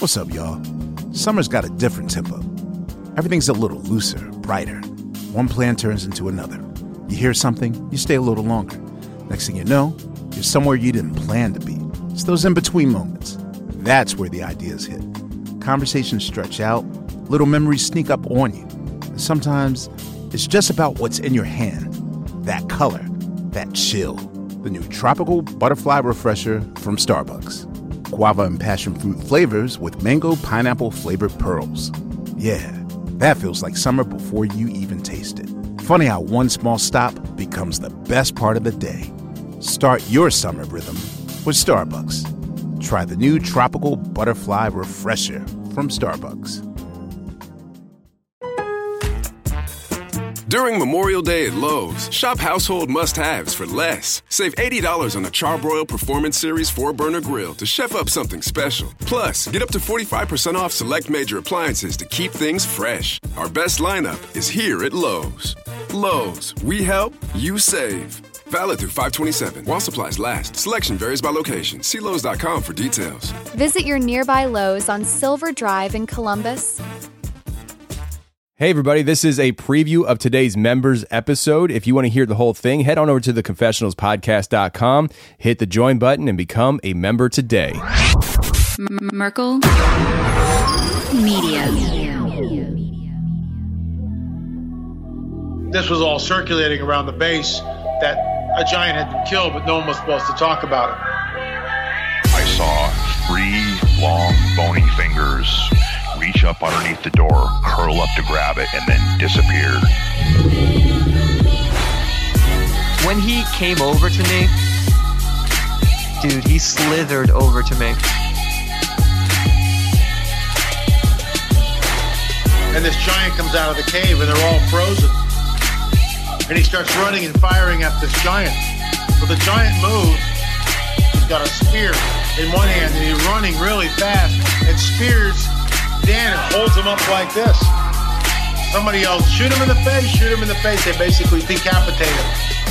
What's up, y'all? Summer's got a different tempo. Everything's a little looser, brighter. One plan turns into another. You hear something, you stay a little longer. Next thing you know, you're somewhere you didn't plan to be. It's those in-between moments. That's where the ideas hit. Conversations stretch out, little memories sneak up on you. And sometimes it's just about what's in your hand. That color, that chill. The new Tropical Butterfly Refresher from Starbucks. Guava and passion fruit flavors with mango pineapple flavored pearls. Yeah, that feels like summer before you even taste it. Funny how one small stop becomes the best part of the day. Start your summer rhythm with Starbucks. Try the new Tropical Butterfly Refresher from Starbucks. During Memorial Day at Lowe's, shop household must-haves for less. Save $80 on a Charbroil Performance Series 4-burner grill to chef up something special. Plus, get up to 45% off select major appliances to keep things fresh. Our best lineup is here at Lowe's. Lowe's, we help, you save. Valid through 5/27. While supplies last. Selection varies by location. See Lowes.com for details. Visit your nearby Lowe's on Silver Drive in Columbus. Hey everybody, this is a preview of today's members episode. If you want to hear the whole thing, head on over to theconfessionalspodcast.com, hit the join button, and become a member today. Merkel Media. This was all circulating around the base that a giant had been killed, but no one was supposed to talk about it. I saw 3 long, bony fingers reach up underneath the door, curl up to grab it, and then disappear. When he came over to me, dude, he slithered over to me. And this giant comes out of the cave, and they're all frozen. And he starts running and firing at this giant. Well, the giant moves. He's got a spear in one hand, and he's running really fast, and spears Dan and holds him up like this. Somebody else, shoot him in the face, shoot him in the face. They basically decapitate him.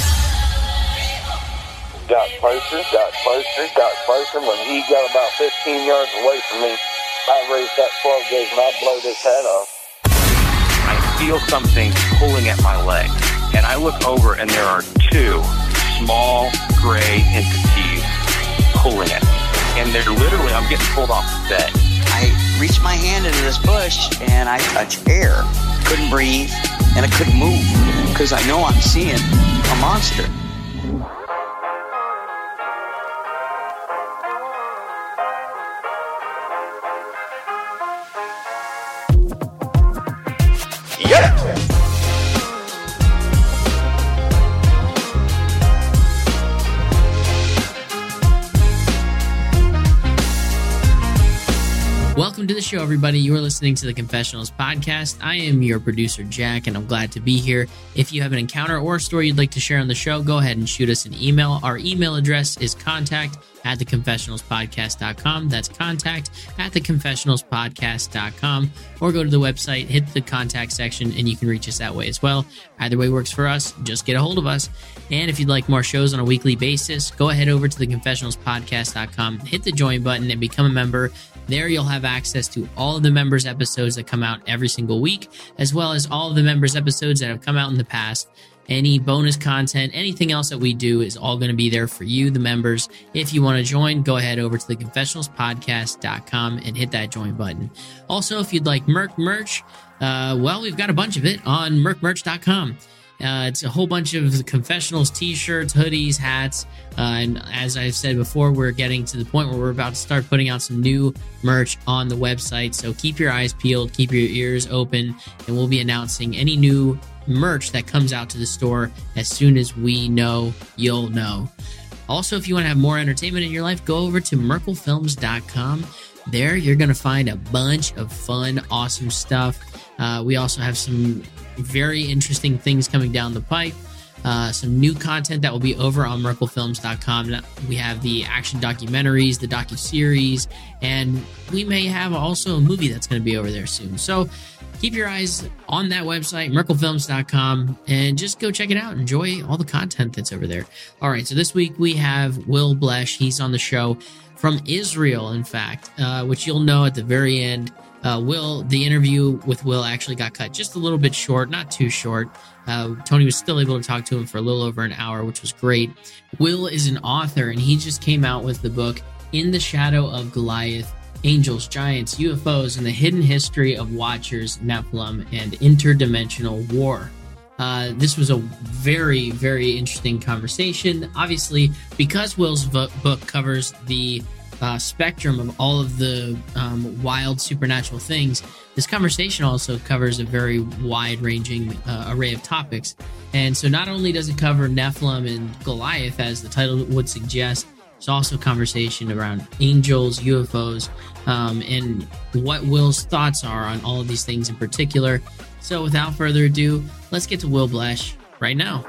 Got closer. When he got about 15 yards away from me, I raised that 12 gauge and I blowed his head off. I feel something pulling at my leg, and I look over and there are 2 small gray entities pulling at me. And they're literally, I'm getting pulled off the bed. I reached my hand into this bush and I touched air. Couldn't breathe and I couldn't move because I know I'm seeing a monster. Yeah! Welcome to the show, everybody. You are listening to the Confessionals Podcast. I am your producer, Jack, and I'm glad to be here. If you have an encounter or a story you'd like to share on the show, go ahead and shoot us an email. Our email address is contact@theconfessionalspodcast.com. That's contact@theconfessionalspodcast.com. Or go to the website, hit the contact section, and you can reach us that way as well. Either way works for us. Just get a hold of us. And if you'd like more shows on a weekly basis, go ahead over to theconfessionalspodcast.com, hit the join button, and become a member. There you'll have access to all of the members' episodes that come out every single week, as well as all of the members' episodes that have come out in the past. Any bonus content, anything else that we do is all going to be there for you, the members. If you want to join, go ahead over to theconfessionalspodcast.com and hit that join button. Also, if you'd like merch, well, we've got a bunch of it on merchmerch.com. It's a whole bunch of confessionals, t-shirts, hoodies, hats. And as I've said before, we're getting to the point where we're about to start putting out some new merch on the website. So keep your eyes peeled, keep your ears open, and we'll be announcing any new merch that comes out to the store as soon as we know you'll know. Also, if you want to have more entertainment in your life, go over to merkelfilms.com. There, you're going to find a bunch of fun, awesome stuff. We also have some very interesting things coming down the pipe. Some new content that will be over on merkelfilms.com. We have the action documentaries, the docuseries, and we may have also a movie that's going to be over there soon. So keep your eyes on that website, merkelfilms.com, and just go check it out. Enjoy all the content that's over there. All right, so this week we have Will Blesh. He's on the show from Israel, in fact, which you'll know at the very end. The interview with Will actually got cut just a little bit short, not too short. Tony was still able to talk to him for a little over an hour, which was great. Will is an author, and he just came out with the book, In the Shadow of Goliath, Angels, Giants, UFOs, and the Hidden History of Watchers, Nephilim, and Interdimensional War. This was a very, very interesting conversation. Obviously, because Will's book covers the spectrum of all of the wild supernatural things, this conversation also covers a very wide-ranging array of topics. And so not only does it cover Nephilim and Goliath, as the title would suggest, there's also conversation around angels, UFOs, and what Will's thoughts are on all of these things in particular. So without further ado, let's get to Will Blesh right now.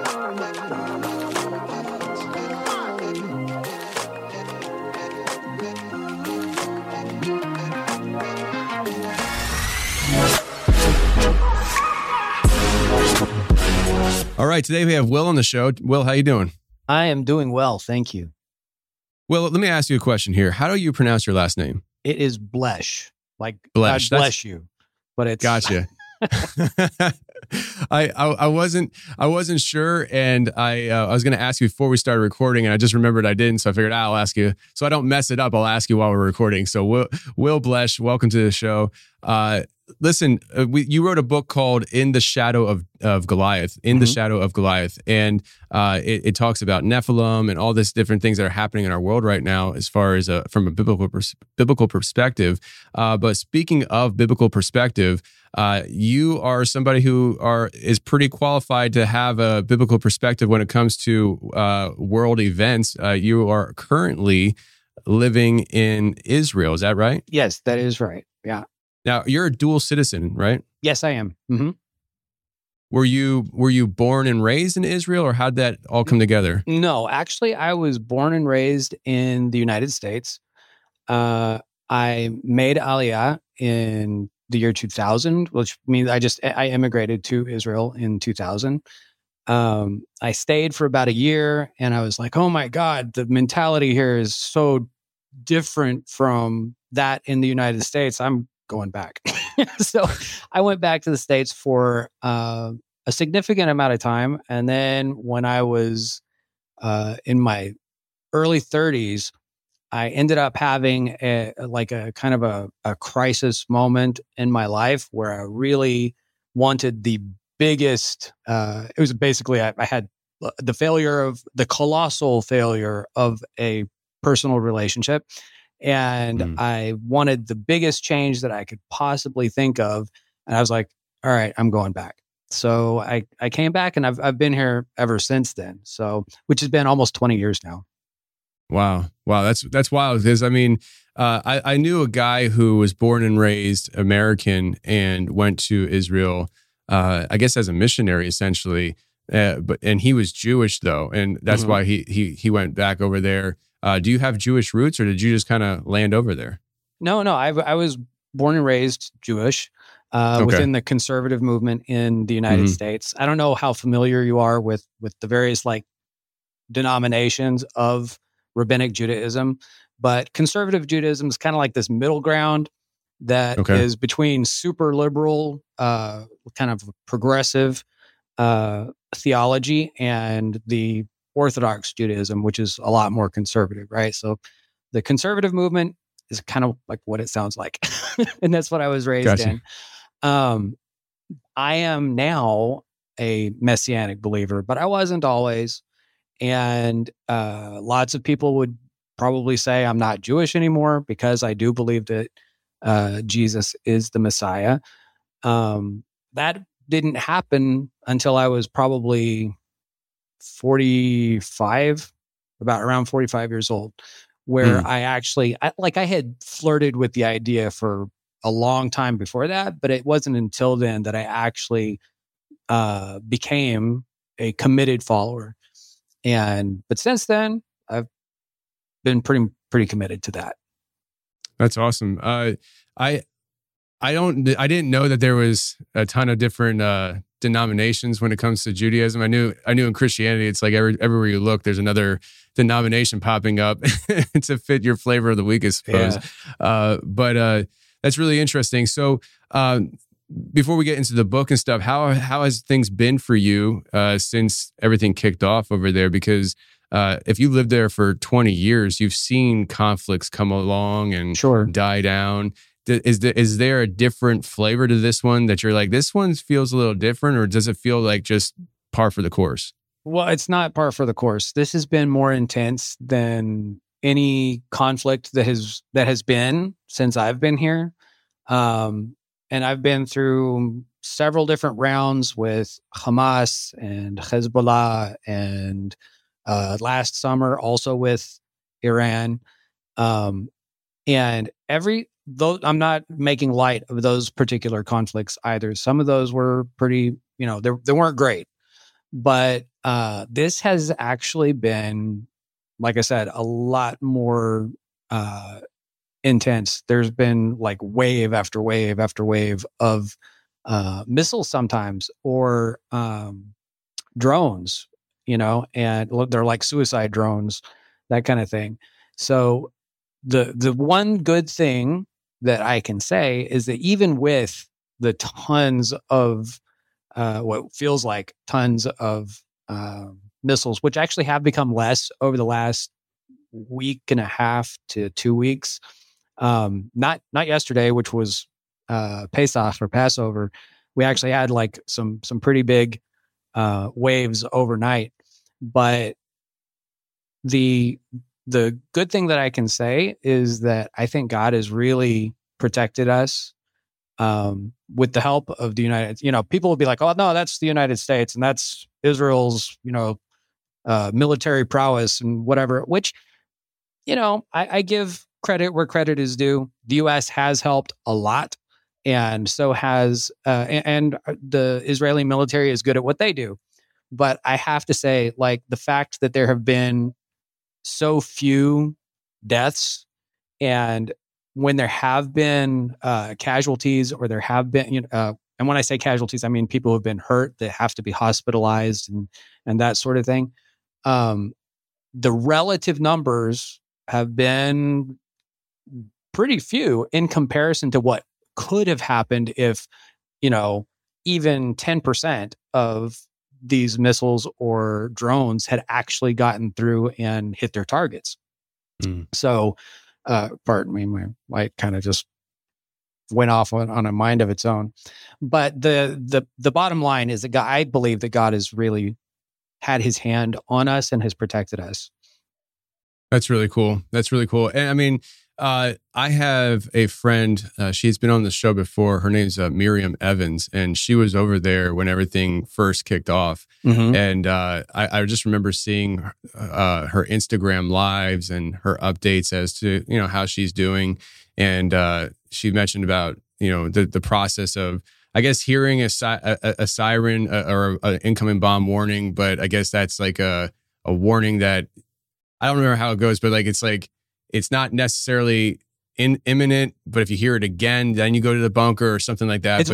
All right, today we have Will on the show. Will, how you doing? I am doing well, thank you. Will, let me ask you a question here. How do you pronounce your last name? It is Blesh, like Blesh. God bless you, but it's gotcha. I wasn't sure, and I was going to ask you before we started recording, and I just remembered I didn't, so I figured I'll ask you so I don't mess it up. I'll ask you while we're recording. So Will Blesh, welcome to the show. Listen, you wrote a book called In the Shadow of Goliath, the Shadow of Goliath. And it talks about Nephilim and all these different things that are happening in our world right now as far as from a biblical perspective. But speaking of biblical perspective, you are somebody who is pretty qualified to have a biblical perspective when it comes to world events. You are currently living in Israel. Is that right? Yes, that is right. Yeah. Now, you're a dual citizen, right? Yes, I am. Mm-hmm. Were you born and raised in Israel, or how'd that all come together? No, actually, I was born and raised in the United States. I made Aliyah in the year 2000, which means I immigrated to Israel in 2000. I stayed for about a year, and I was like, oh my God, the mentality here is so different from that in the United States. I'm going back. So I went back to the States for a significant amount of time. And then when I was in my early 30s, I ended up having a kind of a crisis moment in my life where I really wanted the biggest, it was basically, I had the colossal failure of a personal relationship. And I wanted the biggest change that I could possibly think of. And I was like, all right, I'm going back. So I came back, and I've been here ever since then. So, which has been almost 20 years now. Wow. That's wild. Because I mean, I knew a guy who was born and raised American and went to Israel, I guess as a missionary essentially. And he was Jewish though. And that's why he went back over there. Do you have Jewish roots, or did you just kind of land over there? No. I was born and raised Jewish within the conservative movement in the United States. I don't know how familiar you are with the various denominations of Rabbinic Judaism, but conservative Judaism is kind of like this middle ground that is between super liberal, kind of progressive theology and the Orthodox Judaism, which is a lot more conservative, right? So the conservative movement is kind of like what it sounds like. And that's what I was raised in. I am now a Messianic believer, but I wasn't always. And lots of people would probably say I'm not Jewish anymore because I do believe that Jesus is the Messiah. That didn't happen until I was probably 45, around 45 years old, where I had flirted with the idea for a long time before that, but it wasn't until then that I actually became a committed follower. But since then, I've been pretty committed to that. That's awesome. I didn't know that there was a ton of different denominations when it comes to Judaism. I knew in Christianity, it's like everywhere you look, there's another denomination popping up to fit your flavor of the week, I suppose. Yeah. But that's really interesting. So before we get into the book and stuff, how has things been for you since everything kicked off over there? Because if you lived there for 20 years, you've seen conflicts come along and die down. Is there a different flavor to this one that you're like, this one feels a little different, or does it feel like just par for the course? Well, it's not par for the course. This has been more intense than any conflict that has been since I've been here. And I've been through several different rounds with Hamas and Hezbollah, and last summer also with Iran. And though I'm not making light of those particular conflicts either. Some of those were pretty, they weren't great. But this has actually been, like I said, a lot more intense. There's been like wave after wave after wave of missiles sometimes, or drones, and they're like suicide drones, that kind of thing. So the one good thing that I can say is that even with the tons of what feels like tons of missiles, which actually have become less over the last week and a half to 2 weeks, not yesterday, which was Pesach or Passover, we actually had like some pretty big waves overnight. But the good thing that I can say is that I think God has really protected us with the help of the United. People will be like, "Oh no, that's the United States and that's Israel's, military prowess and whatever." Which, I give credit where credit is due. The U.S. has helped a lot, and so has and the Israeli military is good at what they do. But I have to say, like, the fact that there have been so few deaths, and when there have been casualties, or there have been, and when I say casualties, I mean people who have been hurt that have to be hospitalized and that sort of thing. The relative numbers have been pretty few in comparison to what could have happened if, even 10% of these missiles or drones had actually gotten through and hit their targets. So, pardon me, my light kind of just went off on a mind of its own. But the bottom line is that I believe that God has really had his hand on us and has protected us. That's really cool. And I mean, I have a friend, she's been on the show before. Her name's Miriam Evans, and she was over there when everything first kicked off. Mm-hmm. And I just remember seeing her Instagram lives and her updates as to, how she's doing. And she mentioned about, the process of, I guess, hearing a siren or an incoming bomb warning. But I guess that's like a warning that, I don't remember how it goes, but it's not necessarily imminent, but if you hear it again, then you go to the bunker or something like that.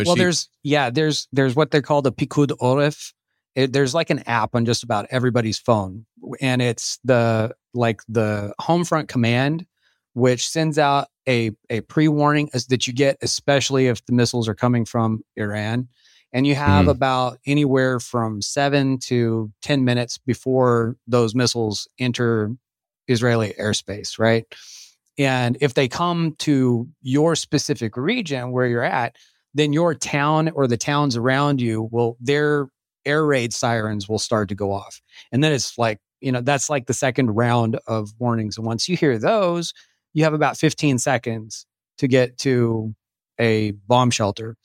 There's what they call the Pikud Oref. There's like an app on just about everybody's phone, and it's the Homefront Command, which sends out a pre-warning that you get, especially if the missiles are coming from Iran. And you have about anywhere from 7 to 10 minutes before those missiles enter Israeli airspace, right? And if they come to your specific region where you're at, then your town or the towns around you their air raid sirens will start to go off. And then it's like, that's like the second round of warnings. And once you hear those, you have about 15 seconds to get to a bomb shelter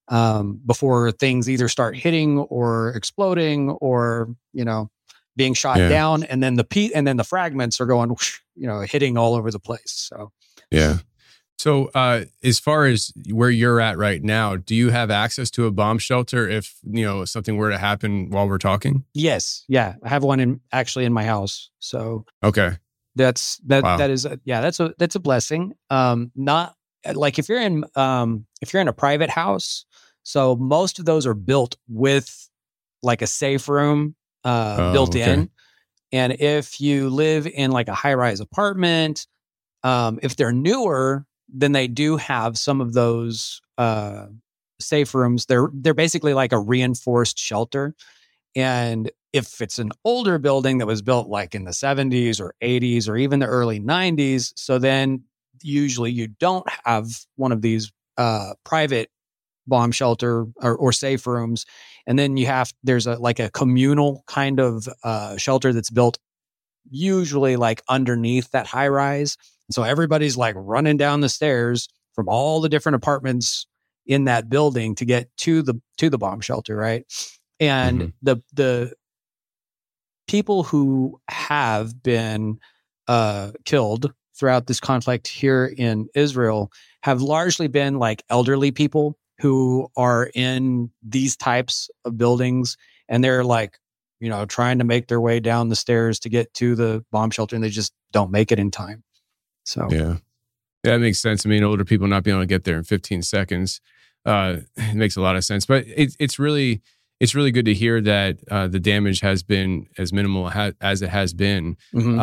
before things either start hitting or exploding or, being shot down. And then the fragments are going, hitting all over the place. So, yeah. So as far as where you're at right now, do you have access to a bomb shelter if, something were to happen while we're talking? Yes. Yeah. I have one in my house. So, okay. That's a blessing. Not like if you're in a private house, so most of those are built with like a safe room built in. And if you live in like a high-rise apartment, if they're newer, then they do have some of those safe rooms. They're basically like a reinforced shelter. And if it's an older building that was built like in the 70s or 80s or even the early 90s, so then usually you don't have one of these private bomb shelter or safe rooms. And then there's a communal kind of shelter that's built usually like underneath that high rise. So everybody's like running down the stairs from all the different apartments in that building to get to the bomb shelter, right? And the people who have been killed throughout this conflict here in Israel have largely been like elderly people who are in these types of buildings, and they're like, trying to make their way down the stairs to get to the bomb shelter, and they just don't make it in time. So yeah, that makes sense. I mean, older people not being able to get there in 15 seconds, it makes a lot of sense. But it's really good to hear that the damage has been as minimal as it has been.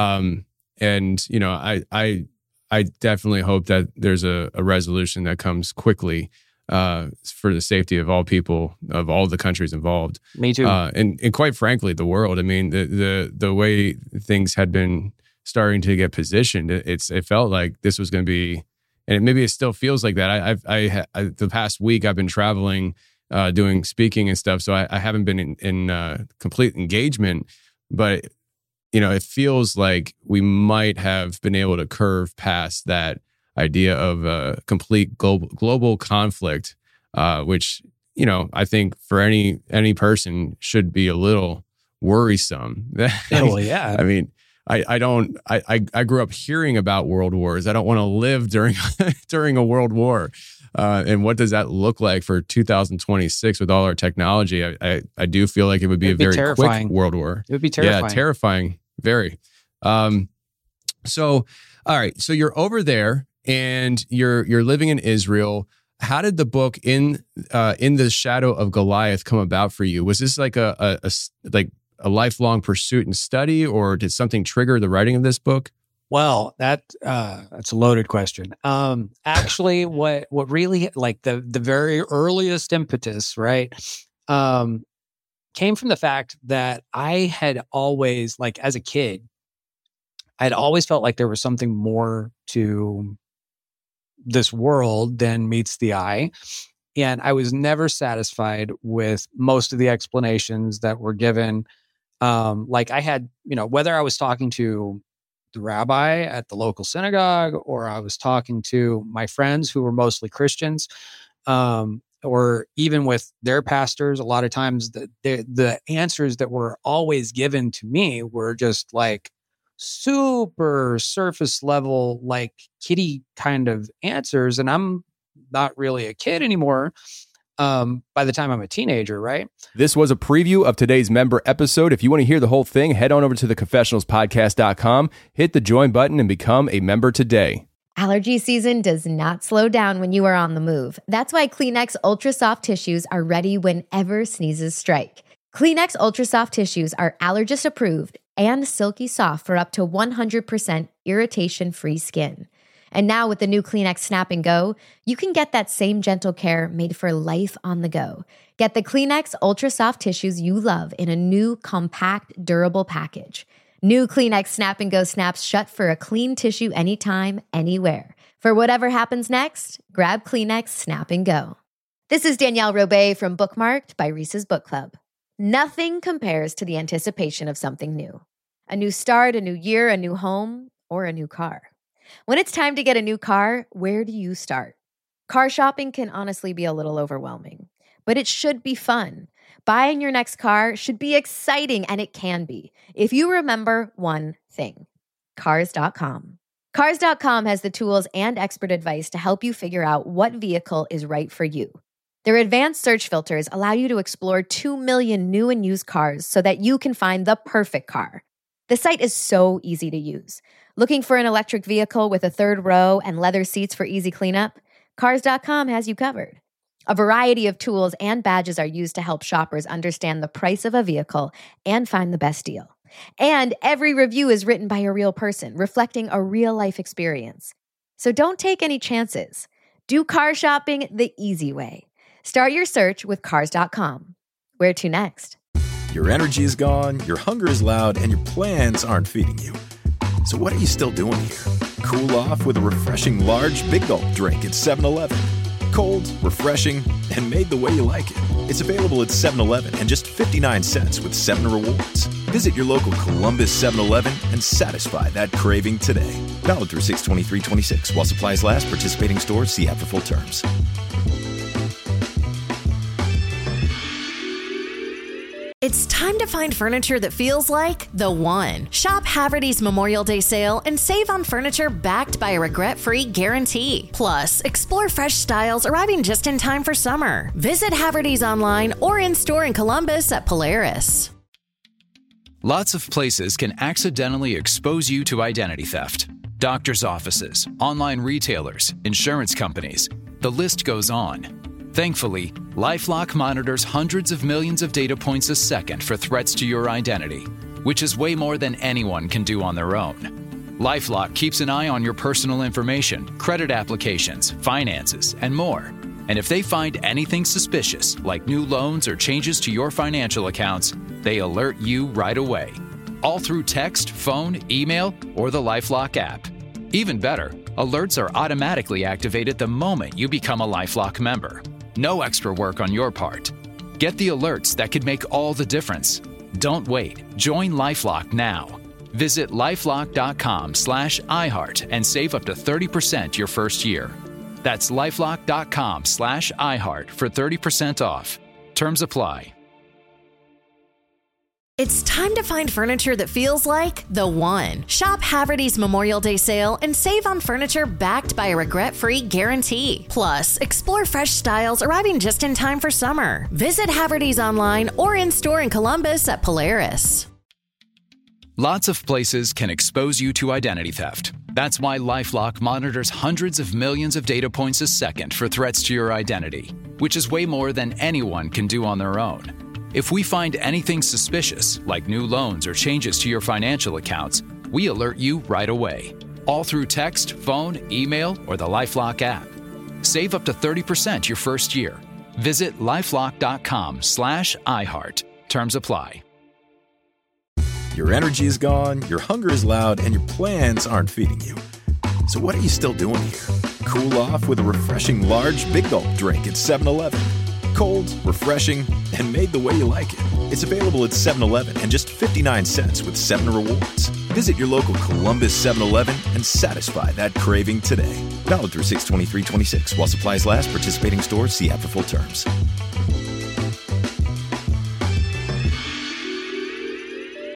And I definitely hope that there's a resolution that comes quickly for the safety of all people, of all the countries involved. Me too. And quite frankly, the world. I mean, the way things had been starting to get positioned, it felt like this was going to be, and maybe it still feels like that. I the past week I've been traveling, doing speaking and stuff, so I haven't been in complete engagement, but it feels like we might have been able to curve past that idea of a complete global conflict, which I think for any person should be a little worrisome. Oh yeah. I mean, I grew up hearing about world wars. I don't want to live during a world war. And what does that look like for 2026 with all our technology? I do feel like it would be a very terrifying. Quick world war. It would be terrifying. Yeah, terrifying. Very. So, all right. So you're over there and you're living in Israel. How did the book In the Shadow of Goliath come about for you? Was this like a lifelong pursuit and study, or did something trigger the writing of this book? Well, that's a loaded question. Actually, what really, like the very earliest impetus, right, came from the fact that I had always, like as a kid, I'd always felt like there was something more to this world than meets the eye. And I was never satisfied with most of the explanations that were given. Like I had, whether I was talking to the rabbi at the local synagogue, or I was talking to my friends who were mostly Christians, or even with their pastors, a lot of times the answers that were always given to me were just like super surface level, like kiddie kind of answers. And I'm not really a kid anymore. By the time I'm a teenager, right? This was a preview of today's member episode. If you want to hear the whole thing, head on over to theconfessionalspodcast.com, hit the join button, and become a member today. Allergy season does not slow down when you are on the move. That's why Kleenex Ultra Soft Tissues are ready whenever sneezes strike. Kleenex Ultra Soft Tissues are allergist approved and silky soft for up to 100% irritation-free skin. And now with the new Kleenex Snap and Go, you can get that same gentle care made for life on the go. Get the Kleenex Ultra Soft Tissues you love in a new, compact, durable package. New Kleenex Snap and Go snaps shut for a clean tissue anytime, anywhere. For whatever happens next, grab Kleenex Snap and Go. This is Danielle Robay from Bookmarked by Reese's Book Club. Nothing compares to the anticipation of something new. A new start, a new year, a new home, or a new car. When it's time to get a new car, where do you start? Car shopping can honestly be a little overwhelming, but it should be fun. Buying your next car should be exciting, and it can be, if you remember one thing: Cars.com. Cars.com has the tools and expert advice to help you figure out what vehicle is right for you. Their advanced search filters allow you to explore 2 million new and used cars so that you can find the perfect car. The site is so easy to use. Looking for an electric vehicle with a third row and leather seats for easy cleanup? Cars.com has you covered. A variety of tools and badges are used to help shoppers understand the price of a vehicle and find the best deal. And every review is written by a real person, reflecting a real-life experience. So don't take any chances. Do car shopping the easy way. Start your search with Cars.com. Where to next? Your energy is gone, your hunger is loud, and your plans aren't feeding you. So what are you still doing here? Cool off with a refreshing large Big Gulp drink at 7-Eleven. Cold, refreshing, and made the way you like it. It's available at 7-Eleven and just 59 cents with 7 rewards. Visit your local Columbus 7-Eleven and satisfy that craving today. Valid through 6/23/26 while supplies last. Participating stores. See app for full terms. It's time to find furniture that feels like the one. Shop Haverty's Memorial Day sale and save on furniture backed by a regret-free guarantee. Plus, explore fresh styles arriving just in time for summer. Visit Haverty's online or in-store in Columbus at Polaris. Lots of places can accidentally expose you to identity theft. Doctors' offices, online retailers, insurance companies. The list goes on. Thankfully, LifeLock monitors hundreds of millions of data points a second for threats to your identity, which is way more than anyone can do on their own. LifeLock keeps an eye on your personal information, credit applications, finances, and more. And if they find anything suspicious, like new loans or changes to your financial accounts, they alert you right away. All through text, phone, email, or the LifeLock app. Even better, alerts are automatically activated the moment you become a LifeLock member. No extra work on your part. Get the alerts that could make all the difference. Don't wait. Join LifeLock now. Visit lifelock.com/iHeart and save up to 30% your first year. That's lifelock.com/iHeart for 30% off. Terms apply. It's time to find furniture that feels like the one. Shop Haverty's Memorial Day sale and save on furniture backed by a regret-free guarantee. Plus, explore fresh styles arriving just in time for summer. Visit Haverty's online or in-store in Columbus at Polaris. Lots of places can expose you to identity theft. That's why LifeLock monitors hundreds of millions of data points a second for threats to your identity, which is way more than anyone can do on their own. If we find anything suspicious, like new loans or changes to your financial accounts, we alert you right away. All through text, phone, email, or the LifeLock app. Save up to 30% your first year. Visit lifelock.com/iHeart. Terms apply. Your energy is gone, your hunger is loud, and your plans aren't feeding you. So what are you still doing here? Cool off with a refreshing large Big Gulp drink at 7-Eleven. Cold, refreshing, and made the way you like it. It's available at 7-Eleven and just 59 cents with 7 rewards. Visit your local Columbus 7-Eleven and satisfy that craving today. Valid through 6/23/26 while supplies last. Participating stores. See app for full terms.